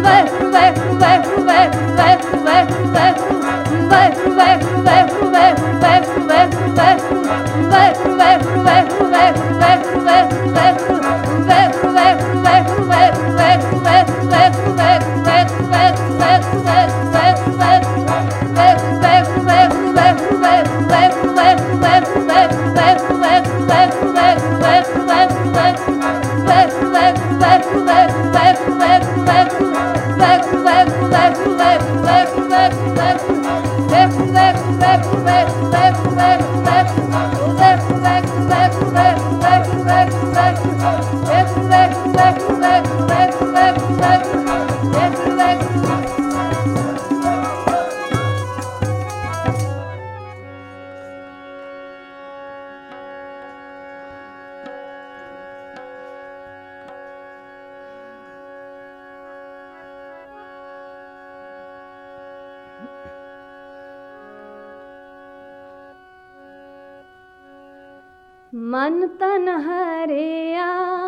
मन तन हरिया,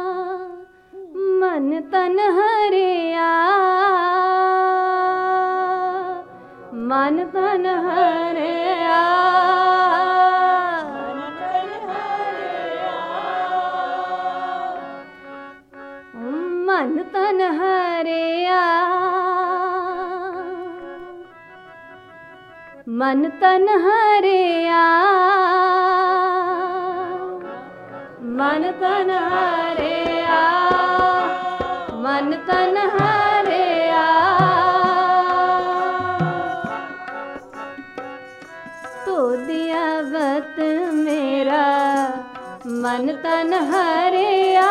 मन तन हरिया, मन तन हरिया, मन तन हरिया, मन तन हरिया, मन तन हरिया, मन तन हरिया, तो दिया वत मेरा मन तन हरिया,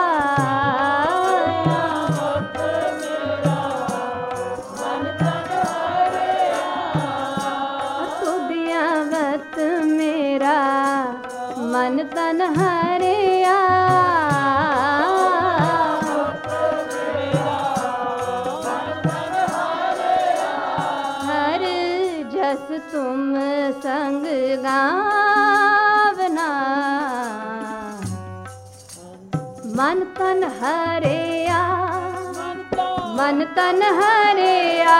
तो दिया वत मेरा मन तन हरिया, हर जस तुम संग गावना, मन तन हरिया, मन तन हरिया,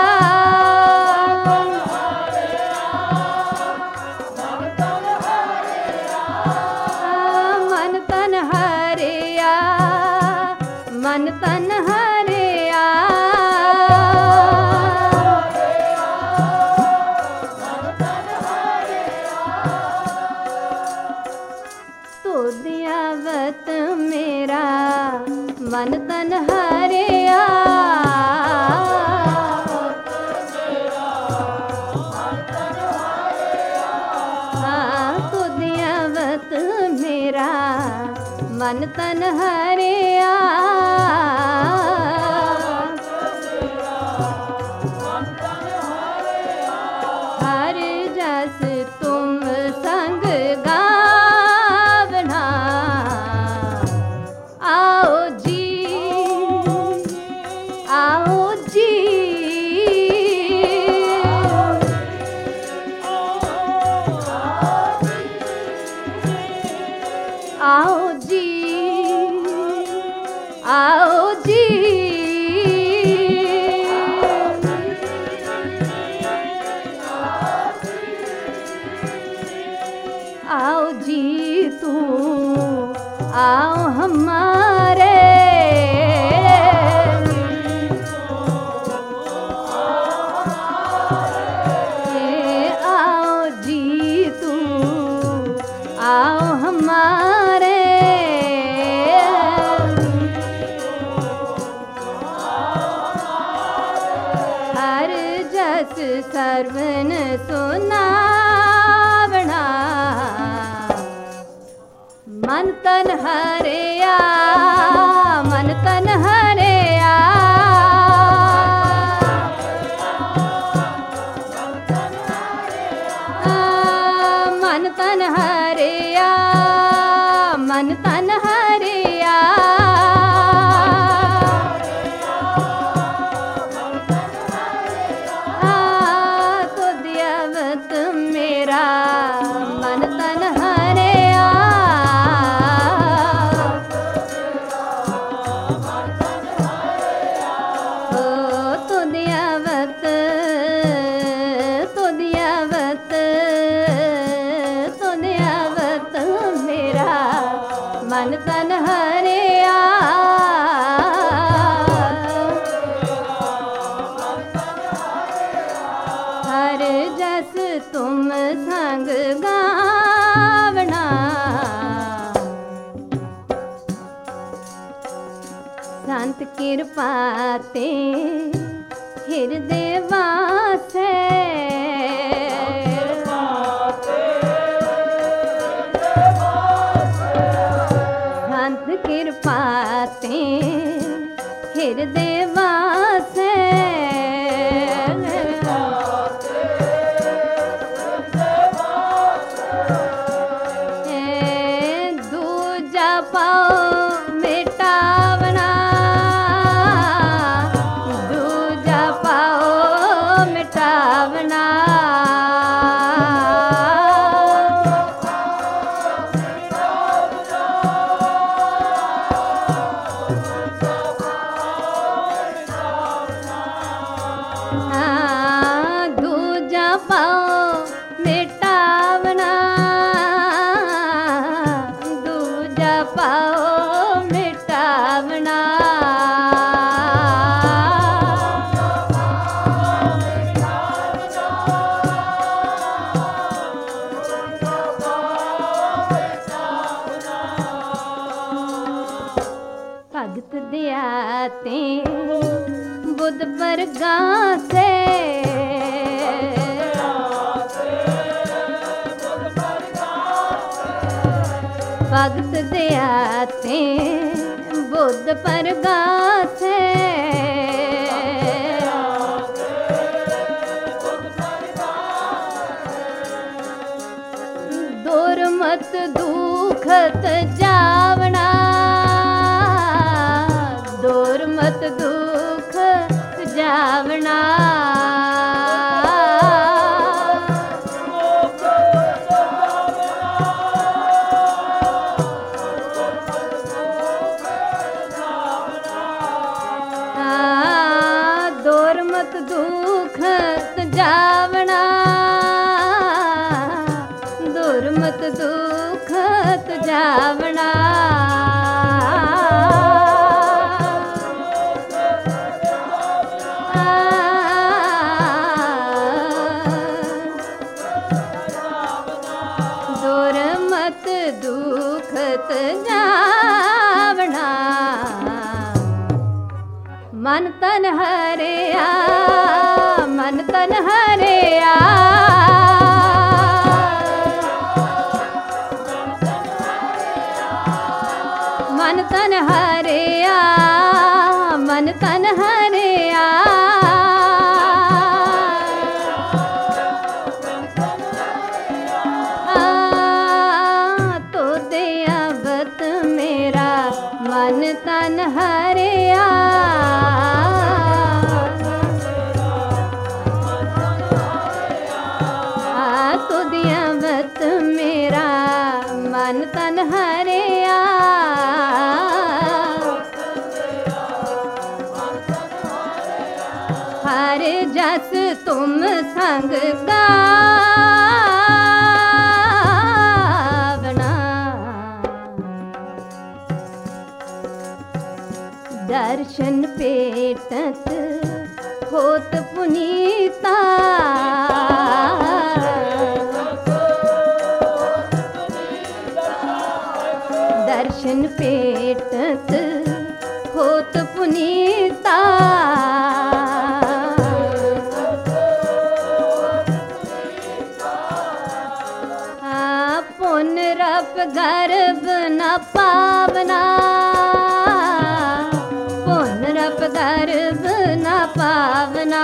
मन तन हरिया, तो दिया वत मेरा मन तन हरिया, हाँ तो दिया वत मेरा मन तन हरिया, हर जस तुम संग गावना, आओ जी, आओ जी, आओ जी, आओ जी, आओ जी तू आओ हमारे, आओ जी तू आओ हमारे, हर जस सर्वन सुनावना, मन तन हरिया, मन तन हरिया, मन तन हरिया, मन तन हरिया, तो दिया वत मेरा मन तन हरिया, किरपा ते हृदय वासे संत किरपा ते हृदय वासे दूजा पाओ मिटावना दूजा पाओ मिटावना दूजा पाओ मिटावना दूजा पाओ मिटावना भगत दिया ते बुध परगासे भगत दिया ते बुध परगासे दुर्मत दुखत जावना दुर्मत दुख जावना दुर्मत दुख जावना दुर्मत दुख जावना दुर्मत दुखत जावना मन तन हरिया मन तन हरिया मन तन हरिया मन तन हरिया तो दयावत मेरा मन तन हरिया तो दयावत मेरा मन तन हरिया हर जस तुम संग गावना दर्शन पेटत होत पुनीता दर्शन पेटत होत पुनीता पुनरप गर्भ न पावना पुनरप गर्भ न पावना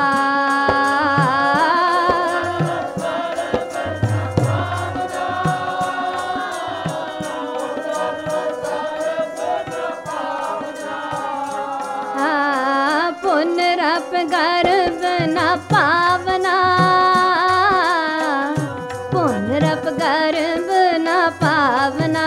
पुनरप गर्भ न पावना पुनरप गर्भ न पावना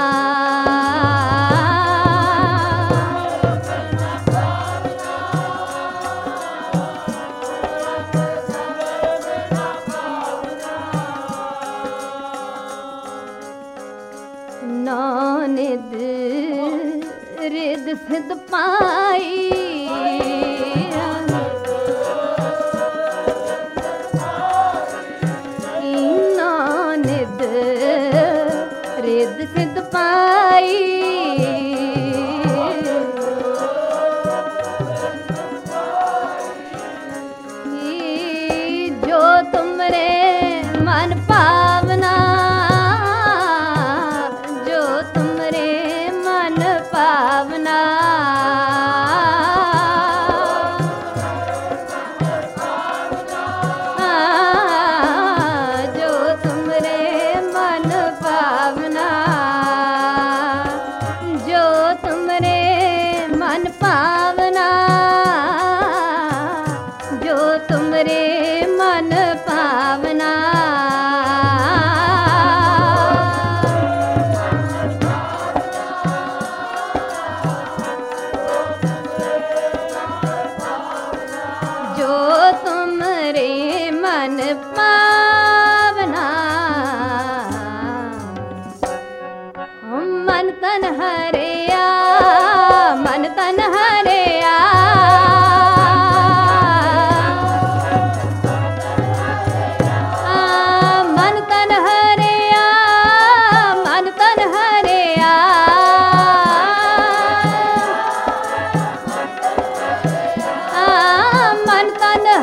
नौनिध रिद सिद्ध पाई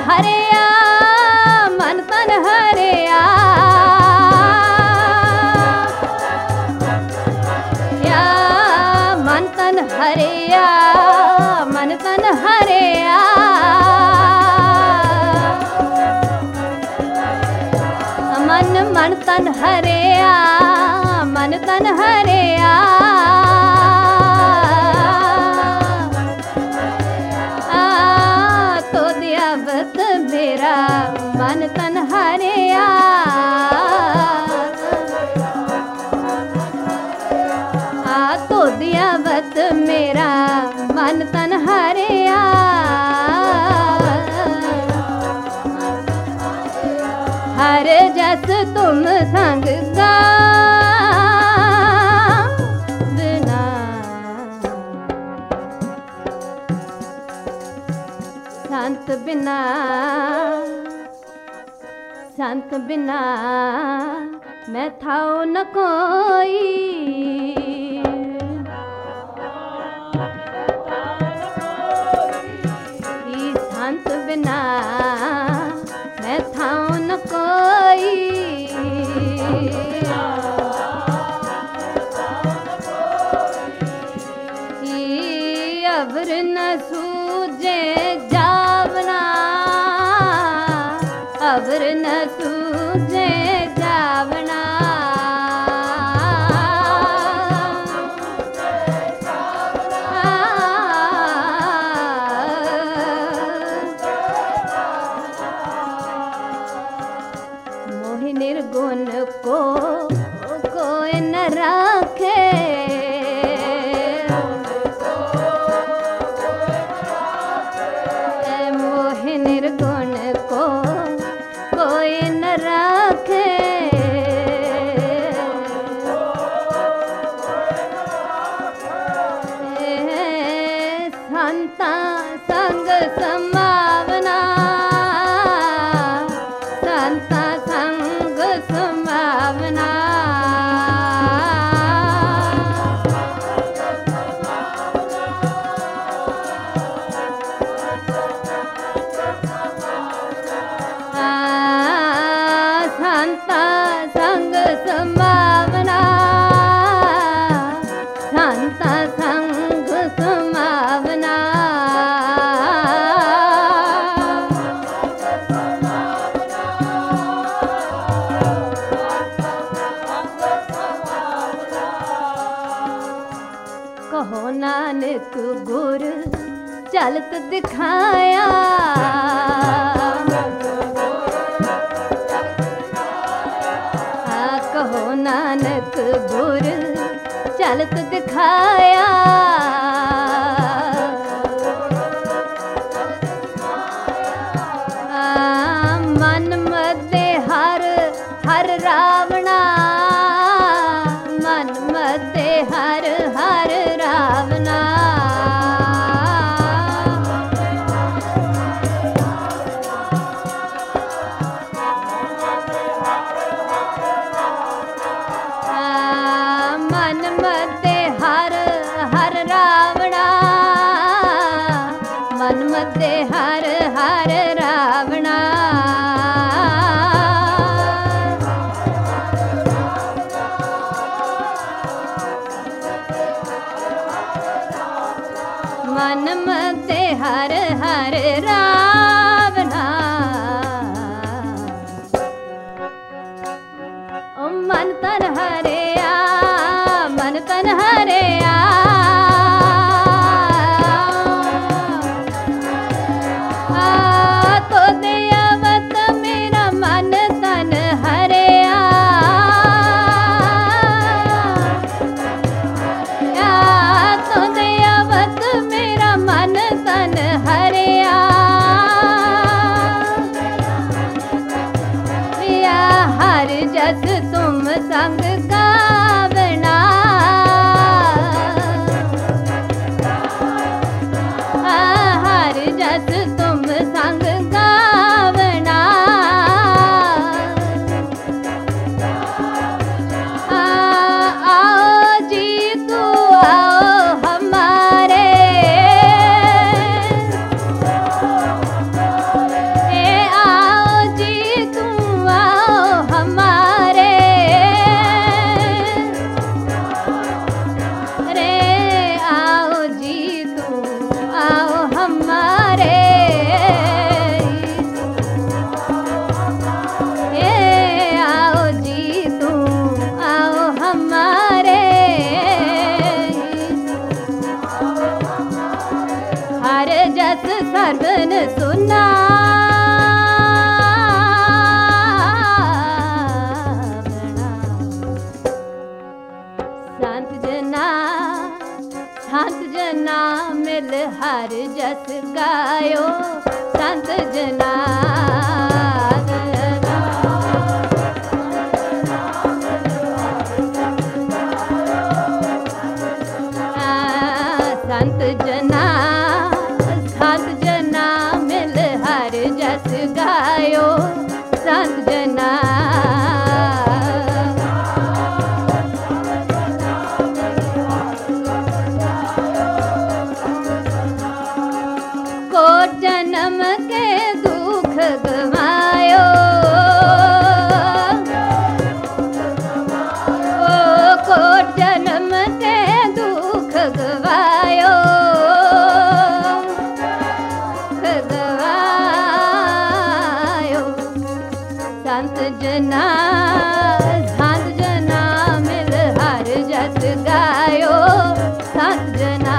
हरिया मन तन हरिया या मन तन हरिया मन तन हरिया मन तन हरिया मन तन हरिया तो दिया वत मेरा मन तन हरिया तो दिया वत मेरा मन तन हरिया हर जस तुम संग का बिना संत बिना मैं थाओ न कोई संत बिना मैं थाओ न कोई अबर न सूझे जावना अबर न सूझे जावना मोहि निर्गुण को कोई न राखे मोहि निर्गुण को कोई न राखे संता संग समावना संता संग समावना संता संग समावना संता संग समावना कहो नानक गुर चलत दिखाया कहो नानक गुर चलत दिखाया मन मध्य हर हर रावणा मन मध्य हर हर रावणा मन मध्य हर हर रावणा मन मध्य हर हर रावणा मन मध्य हर हर रावणा ओ मन तन हरिया मन तन हरिया तो दयावत मेरा मन तन हरिया तो दयावत मेरा मन तन हरिया हर जस तुम संग गावना हर जस तुम संग कीर्तन सुना संत जना मिल हर जस गायो संत जना संत जना मिल हर जस गायो संत जना जन्म के दुख गवायो को जन्म के दुख गवायो संत जना मिल हर जस गायो संत जना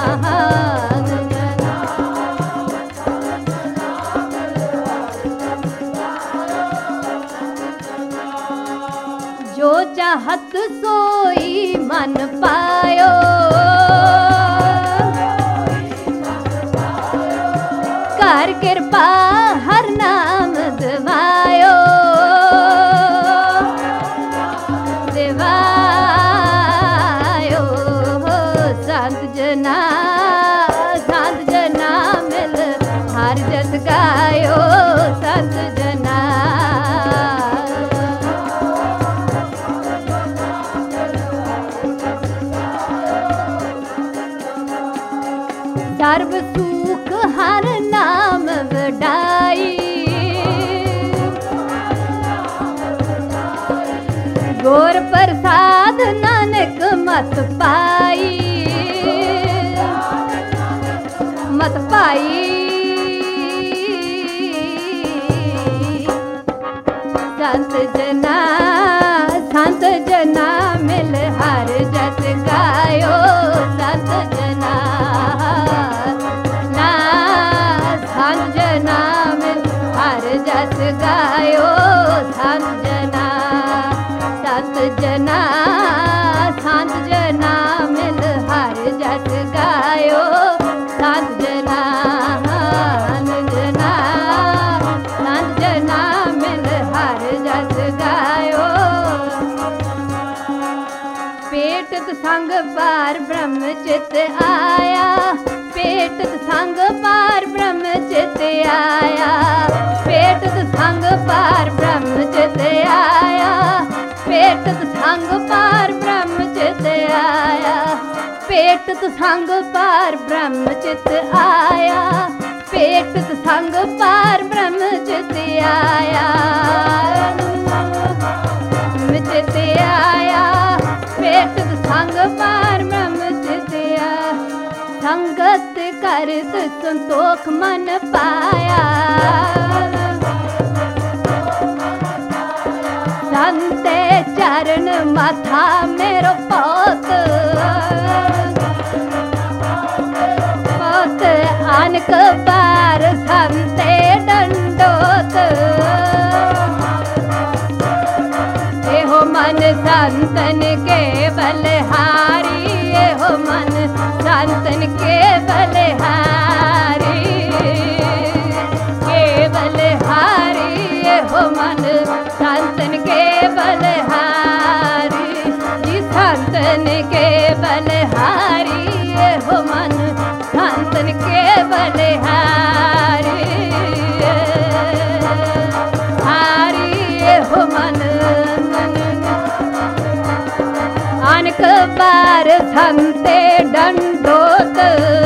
जो चाहत सोई मन पायो कर कृपा हर नाम दिवायो संत जना मिल हर जस गायो संत जना सर्व सुख हर नाम वडाई गोर प्रसाद नानक मत पाई संत जना मिल हर जस गायो संत जना मिल हर जस गायो संत जना मिल हर जस गायो संत जना मिल हर जस गायो पेटत संग पार ब्रह्म चित आया पेटत संग पार ब्रह्म चित आया पेटत संग पार ब्रह्म चित आया पेटत संग पार ब्रह्म चित आया पेटत संग पार ब्रह्म चित आया पेटत संग पार ब्रह्म चित आया चित आया पेटत संग पार ब्रह्म चित आया संगत करत संतोख मन पाया संते चरण माथा मेरो पोत आनक बार संते दंडोत एहो मन संतन के बलहारी एहो मन संतन के बलहारी एहो मन संतन के बलहारी जी संतन के बलहारी एहो मन संतन के बलहारी एहो मन अनक बार संते दंडोत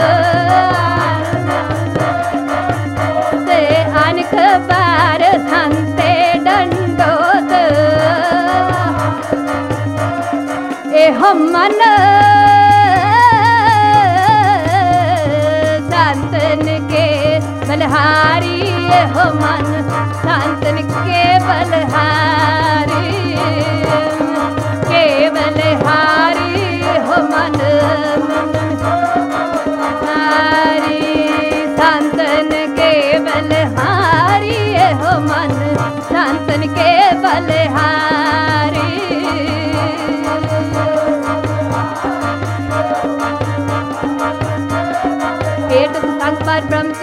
अनक बार संते दंडोत एहो मन संतन के बलहारी एहो मन संतन के बलहारी हो मन हारी संतन